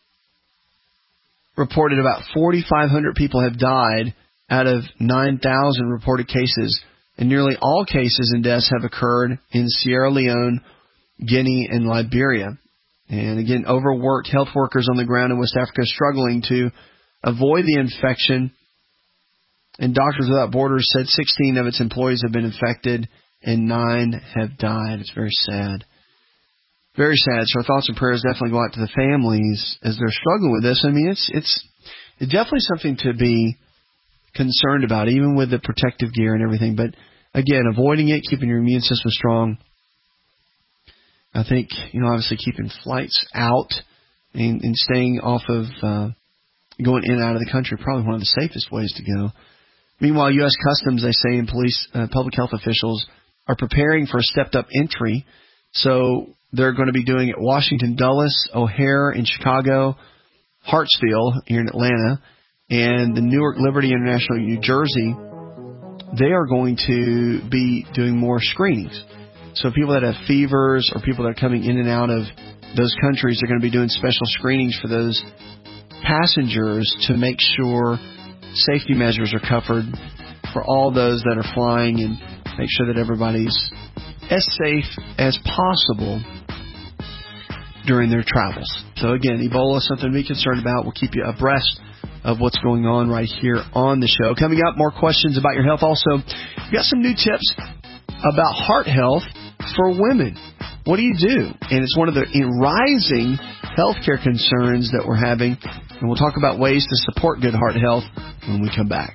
reported about forty-five hundred people have died out of nine thousand reported cases, and nearly all cases and deaths have occurred in Sierra Leone, Guinea, and Liberia. And again, overworked health workers on the ground in West Africa struggling to avoid the infection. And Doctors Without Borders said sixteen of its employees have been infected and nine have died. It's very sad. Very sad. So our thoughts and prayers definitely go out to the families as they're struggling with this. I mean, it's it's it's definitely something to be concerned about, even with the protective gear and everything. But again, avoiding it, keeping your immune system strong. I think, you know, obviously keeping flights out and, and staying off of uh, going in and out of the country, probably one of the safest ways to go. Meanwhile, U S Customs, they say, and police, uh, public health officials are preparing for a stepped-up entry. So they're going to be doing it at Washington Dulles, O'Hare in Chicago, Hartsfield here in Atlanta, and the Newark Liberty International in New Jersey. They are going to be doing more screenings. So people that have fevers or people that are coming in and out of those countries are going to be doing special screenings for those passengers to make sure safety measures are covered for all those that are flying and make sure that everybody's as safe as possible during their travels. So again, Ebola is something to be concerned about. We'll keep you abreast of what's going on right here on the show. Coming up, more questions about your health. Also, we've got some new tips about heart health for women. What do you do? And it's one of the rising healthcare concerns that we're having. And we'll talk about ways to support good heart health when we come back.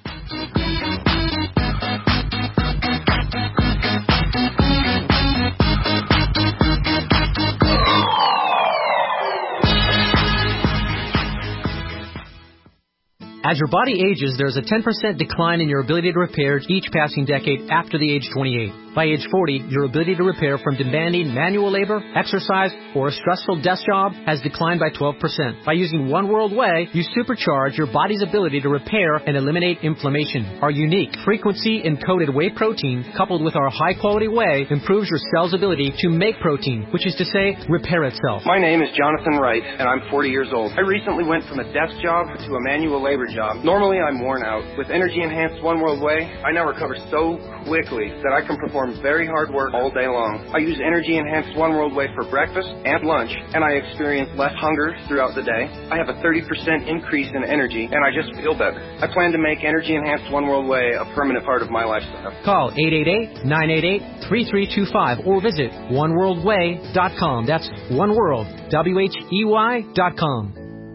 As your body ages, there's a ten percent decline in your ability to repair each passing decade after the age twenty-eight. By age forty, your ability to repair from demanding manual labor, exercise, or a stressful desk job has declined by twelve percent. By using One World Whey, you supercharge your body's ability to repair and eliminate inflammation. Our unique frequency-encoded whey protein, coupled with our high-quality whey, improves your cell's ability to make protein, which is to say, repair itself. My name is Jonathan Wright, and I'm forty years old. I recently went from a desk job to a manual labor job. Normally, I'm worn out. With energy-enhanced One World Whey, I now recover so quickly that I can perform very hard work all day long. I use energy-enhanced One World Whey for breakfast and lunch, and I experience less hunger throughout the day. I have a thirty percent increase in energy, and I just feel better. I plan to make energy-enhanced One World Whey a permanent part of my lifestyle. Call eight eight eight, nine eight eight, three three two five or visit one world whey dot com. That's One World, W H E Y dot com.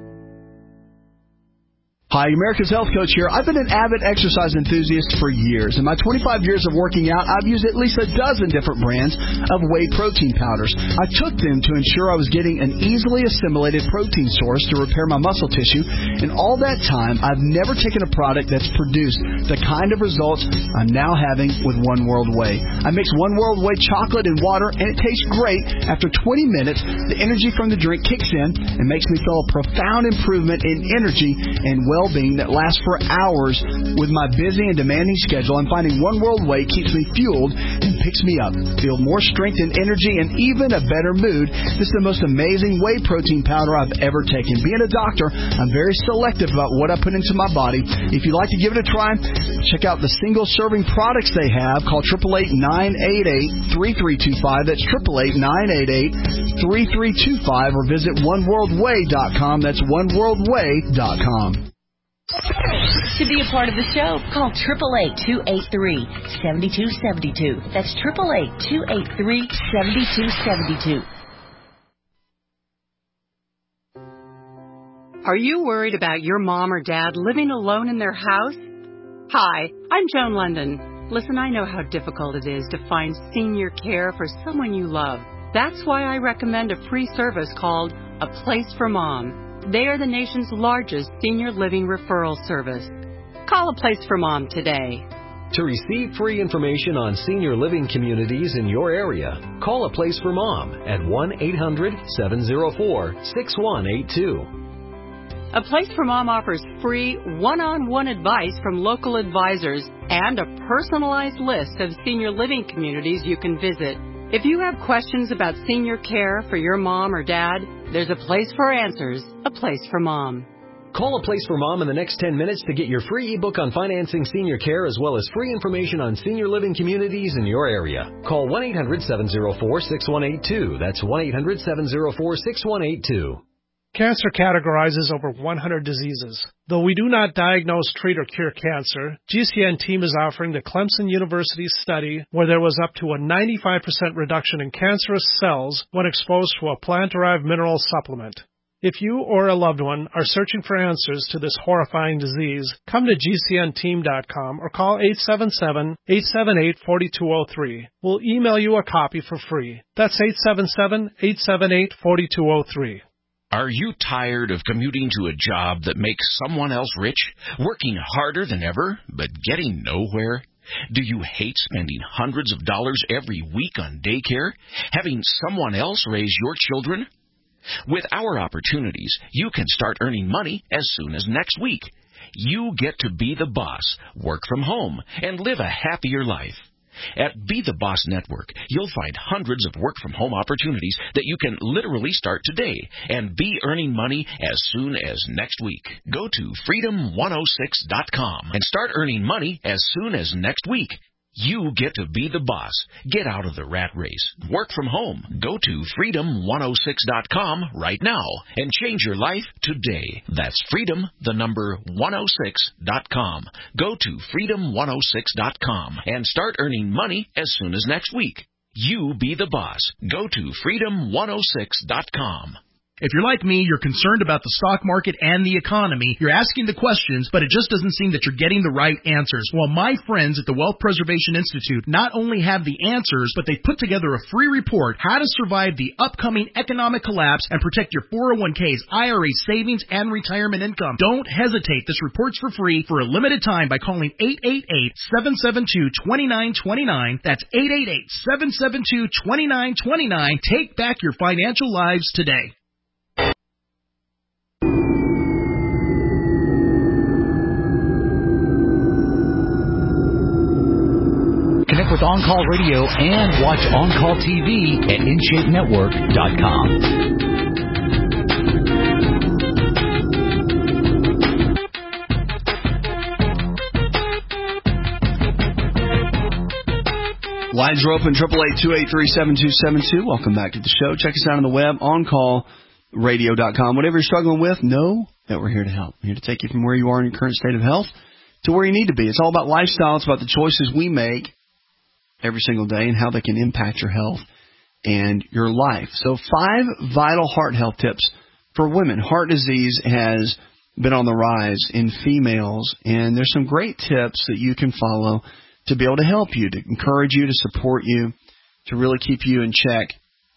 Hi, America's Health Coach here. I've been an avid exercise enthusiast for years. In my twenty-five years of working out, I've used at least a dozen different brands of whey protein powders. I took them to ensure I was getting an easily assimilated protein source to repair my muscle tissue. And all that time, I've never taken a product that's produced the kind of results I'm now having with One World Whey. I mix One World Whey chocolate and water, and it tastes great. After twenty minutes, the energy from the drink kicks in and makes me feel a profound improvement in energy and well well-being that lasts for hours. With my busy and demanding schedule, I'm finding One World Whey keeps me fueled and picks me up. Feel more strength and energy and even a better mood. This is the most amazing whey protein powder I've ever taken. Being a doctor, I'm very selective about what I put into my body. If you'd like to give it a try, check out the single-serving products they have. Call eight eight eight, nine eight eight, three three two five. That's eight eight eight, nine eight eight, three three two five or visit one world whey dot com. That's one world whey dot com. To be a part of the show, call eight eight eight, two eight three, seven two seven two. That's eight eight eight, two eight three, seven two seven two. Are you worried about your mom or dad living alone in their house? Hi, I'm Joan London. Listen, I know how difficult it is to find senior care for someone you love. That's why I recommend a free service called A Place for Mom. They are the nation's largest senior living referral service. Call A Place for Mom today. To receive free information on senior living communities in your area, call A Place for Mom at one eight hundred, seven oh four, six one eight two. A Place for Mom offers free one-on-one advice from local advisors and a personalized list of senior living communities you can visit. If you have questions about senior care for your mom or dad, there's a place for answers, A Place for Mom. Call A Place for Mom in the next ten minutes to get your free ebook on financing senior care as well as free information on senior living communities in your area. Call one eight hundred, seven oh four, six one eight two. That's one eight hundred, seven oh four, six one eight two. Cancer categorizes over one hundred diseases. Though we do not diagnose, treat, or cure cancer, G C N team is offering the Clemson University study where there was up to a ninety-five percent reduction in cancerous cells when exposed to a plant-derived mineral supplement. If you or a loved one are searching for answers to this horrifying disease, come to G C N team dot com or call eight seven seven, eight seven eight, four two zero three. We'll email you a copy for free. That's eight seven seven, eight seven eight, four two zero three. Are you tired of commuting to a job that makes someone else rich, working harder than ever, but getting nowhere? Do you hate spending hundreds of dollars every week on daycare, having someone else raise your children? With our opportunities, you can start earning money as soon as next week. You get to be the boss, work from home, and live a happier life. At Be the Boss Network, you'll find hundreds of work-from-home opportunities that you can literally start today and be earning money as soon as next week. Go to freedom one oh six dot com and start earning money as soon as next week. You get to be the boss. Get out of the rat race. Work from home. Go to freedom one oh six dot com right now and change your life today. That's freedom, the number one oh six dot com. Go to freedom one oh six dot com and start earning money as soon as next week. You be the boss. Go to freedom one oh six dot com. If you're like me, you're concerned about the stock market and the economy. You're asking the questions, but it just doesn't seem that you're getting the right answers. Well, my friends at the Wealth Preservation Institute not only have the answers, but they've put together a free report, How to Survive the Upcoming Economic Collapse and Protect Your four oh one k's, I R As, savings, and retirement income. Don't hesitate. This report's for free for a limited time by calling eight eight eight, seven seven two, two nine two nine. That's eight eight eight, seven seven two, two nine two nine. Take back your financial lives today. Connect with On Call Radio and watch On Call T V at in shape network dot com. Lines are open, eight eight eight, two eight three, seven two seven two. Welcome back to the show. Check us out on the web, on call radio dot com. Whatever you're struggling with, know that we're here to help. We're here to take you from where you are in your current state of health to where you need to be. It's all about lifestyle. It's about the choices we make every single day and how they can impact your health and your life. So five vital heart health tips for women. Heart disease has been on the rise in females, and there's some great tips that you can follow to be able to help you, to encourage you, to support you, to really keep you in check.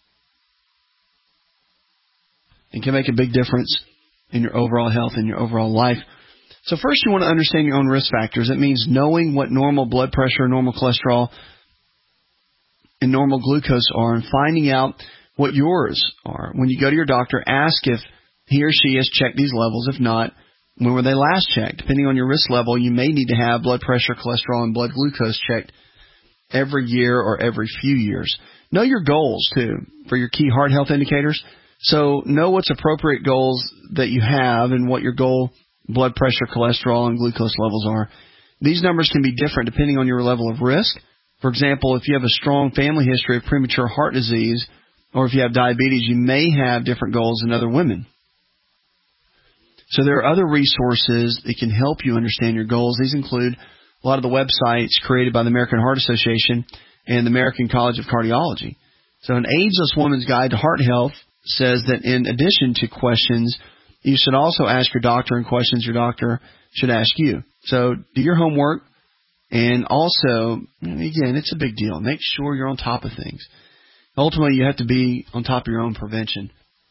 It can make a big difference in your overall health and your overall life. So first you want to understand your own risk factors. It means knowing what normal blood pressure, normal cholesterol, and normal glucose are, and finding out what yours are. When you go to your doctor, ask if he or she has checked these levels. If not, when were they last checked? Depending on your risk level, you may need to have blood pressure, cholesterol, and blood glucose checked every year or every few years. Know your goals, too, for your key heart health indicators. So know what's appropriate goals that you have and what your goal blood pressure, cholesterol, and glucose levels are. These numbers can be different depending on your level of risk. For example, if you have a strong family history of premature heart disease, or if you have diabetes, you may have different goals than other women. So there are other resources that can help you understand your goals. These include a lot of the websites created by the American Heart Association and the American College of Cardiology. So an Ageless Woman's Guide to Heart Health says that in addition to questions, you should also ask your doctor and questions your doctor should ask you. So do your homework. And also, again, it's a big deal. Make sure you're on top of things. Ultimately, you have to be on top of your own prevention.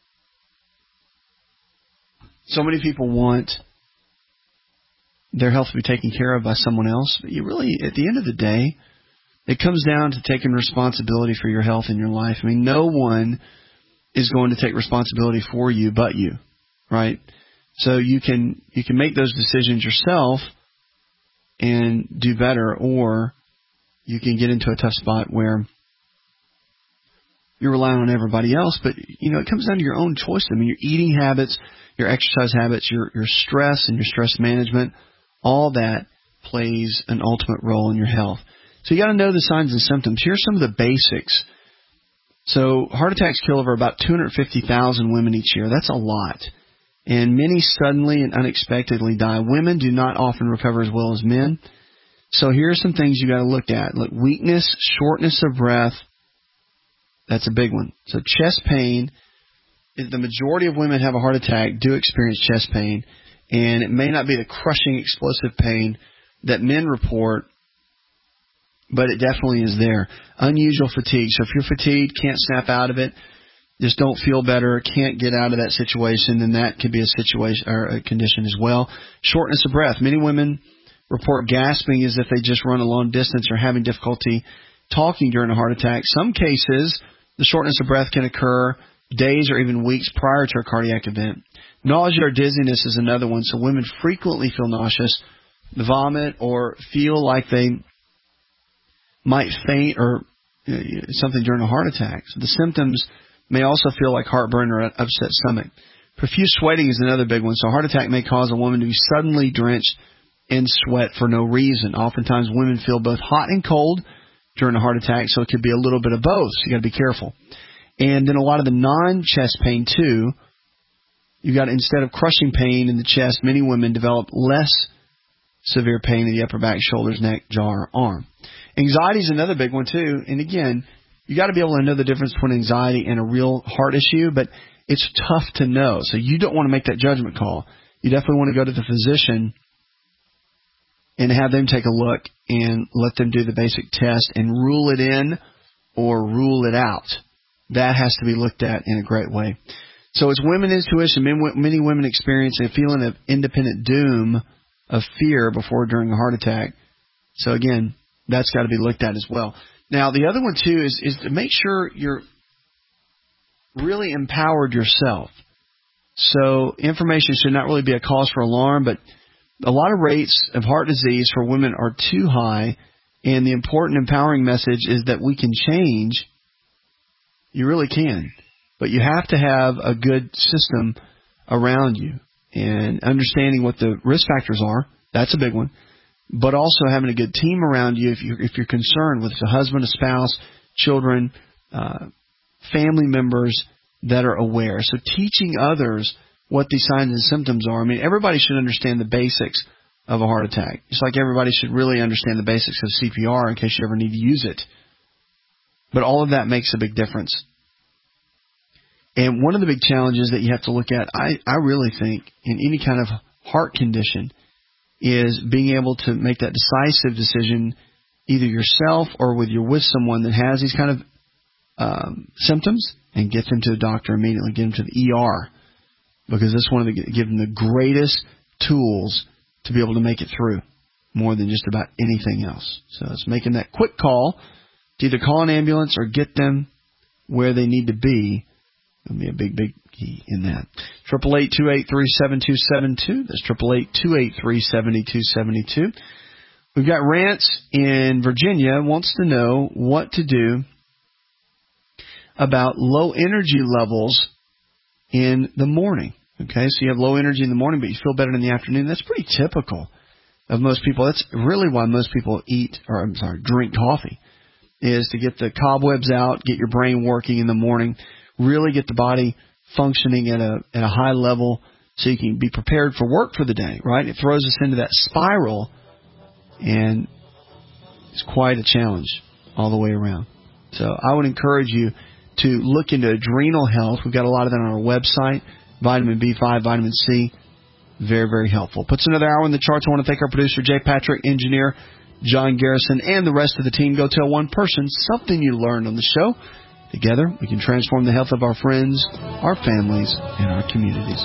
So many people want their health to be taken care of by someone else. But you really, at the end of the day, it comes down to taking responsibility for your health in your life. I mean, no one is going to take responsibility for you but you, right? So you can you can make those decisions yourself and do better, or you can get into a tough spot where you're relying on everybody else. But, you know, it comes down to your own choice. I mean, your eating habits, your exercise habits, your, your stress and your stress management, all that plays an ultimate role in your health. So you got to know the signs and symptoms. Here's some of the basics. So heart attacks kill over about two hundred fifty thousand women each year. That's a lot. And many suddenly and unexpectedly die. Women do not often recover as well as men. So here are some things you got to look at. Look, weakness, shortness of breath. That's a big one. So chest pain. The majority of women have a heart attack do experience chest pain. And it may not be the crushing, explosive pain that men report, but it definitely is there. Unusual fatigue. So if you're fatigued, can't snap out of it, just don't feel better, can't get out of that situation, then that could be a situation or a condition as well. Shortness of breath. Many women report gasping as if they just run a long distance or having difficulty talking during a heart attack. Some cases, the shortness of breath can occur days or even weeks prior to a cardiac event. Nausea or dizziness is another one. So women frequently feel nauseous, vomit, or feel like they might faint or uh, something during a heart attack. So the symptoms may also feel like heartburn or upset stomach. Profuse sweating is another big one. So a heart attack may cause a woman to be suddenly drenched in sweat for no reason. Oftentimes women feel both hot and cold during a heart attack, so it could be a little bit of both. So you got to be careful. And then a lot of the non-chest pain too. You got instead of crushing pain in the chest, many women develop less severe pain in the upper back, shoulders, neck, jaw, or arm. Anxiety is another big one too. And again, you got to be able to know the difference between anxiety and a real heart issue, but it's tough to know. So you don't want to make that judgment call. You definitely want to go to the physician and have them take a look and let them do the basic test and rule it in or rule it out. That has to be looked at in a great way. So it's women's intuition. Many women experience a feeling of independent doom, of fear before or during a heart attack. So again, that's got to be looked at as well. Now, the other one too is, is to make sure you're really empowered yourself. So information should not really be a cause for alarm, but a lot of rates of heart disease for women are too high, and the important empowering message is that we can change. You really can. But you have to have a good system around you and understanding what the risk factors are. That's a big one. But also having a good team around you if you're, if you're concerned with a husband, a spouse, children, uh, family members that are aware. So teaching others what these signs and symptoms are. I mean, everybody should understand the basics of a heart attack. Just like everybody should really understand the basics of C P R in case you ever need to use it. But all of that makes a big difference. And one of the big challenges that you have to look at, I, I really think, in any kind of heart condition is being able to make that decisive decision either yourself or with you're with someone that has these kind of um, symptoms and get them to the doctor immediately, get them to the E R. Because that's one of the give them the greatest tools to be able to make it through, more than just about anything else. So it's making that quick call to either call an ambulance or get them where they need to be. It'll be a big, big key in that. Triple eight two eight three seven two seven two. That's triple eight two eight three seventy two seventy two. We've got Rance in Virginia wants to know what to do about low energy levels in the morning. Okay, so you have low energy in the morning, but you feel better in the afternoon. That's pretty typical of most people. That's really why most people eat, or I'm sorry, drink coffee, is to get the cobwebs out, get your brain working in the morning, really get the body functioning at a at a high level so you can be prepared for work for the day, right? It throws us into that spiral, and it's quite a challenge all the way around. So I would encourage you to look into adrenal health. We've got a lot of that on our website. Vitamin B five, vitamin C, very, very helpful. Puts another hour in the charts. I want to thank our producer, Jay Patrick, engineer John Garrison, and the rest of the team. Go tell one person something you learned on the show. Together, we can transform the health of our friends, our families, and our communities.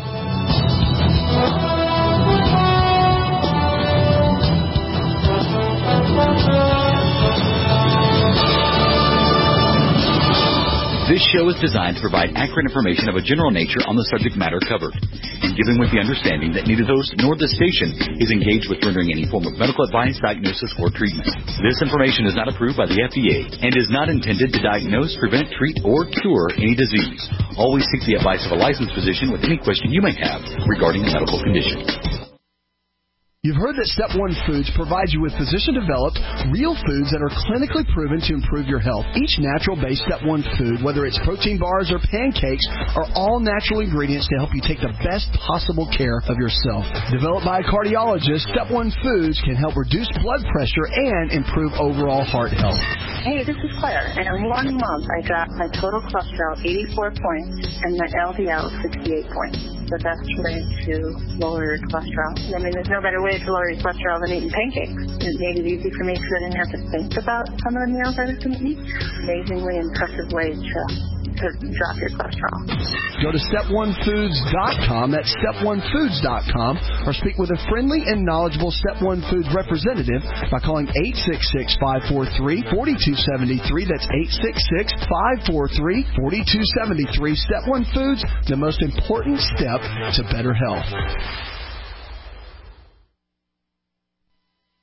This show is designed to provide accurate information of a general nature on the subject matter covered, and given with the understanding that neither the host nor the station is engaged with rendering any form of medical advice, diagnosis, or treatment. This information is not approved by the F D A and is not intended to diagnose, prevent, treat, or cure any disease. Always seek the advice of a licensed physician with any question you may have regarding a medical condition. You've heard that Step one Foods provides you with physician-developed, real foods that are clinically proven to improve your health. Each natural-based Step one food, whether it's protein bars or pancakes, are all natural ingredients to help you take the best possible care of yourself. Developed by a cardiologist, Step one Foods can help reduce blood pressure and improve overall heart health. Hey, this is Claire, and in one month I dropped my total cholesterol eighty-four points and my L D L sixty-eight points. The best way to lower your cholesterol. I mean, there's no better way to lower your cholesterol than eating pancakes. It made it easy for me because I didn't have to think about some of the meals I was going to eat. Amazingly impressive way to, to drop your cholesterol. Go to step one foods dot com. That's step one foods dot com. Or speak with a friendly and knowledgeable Step one Foods representative by calling eight six six, five four three, four two seven three. That's eight six six, five four three, four two seven three. Step one Foods, the most important step to better health.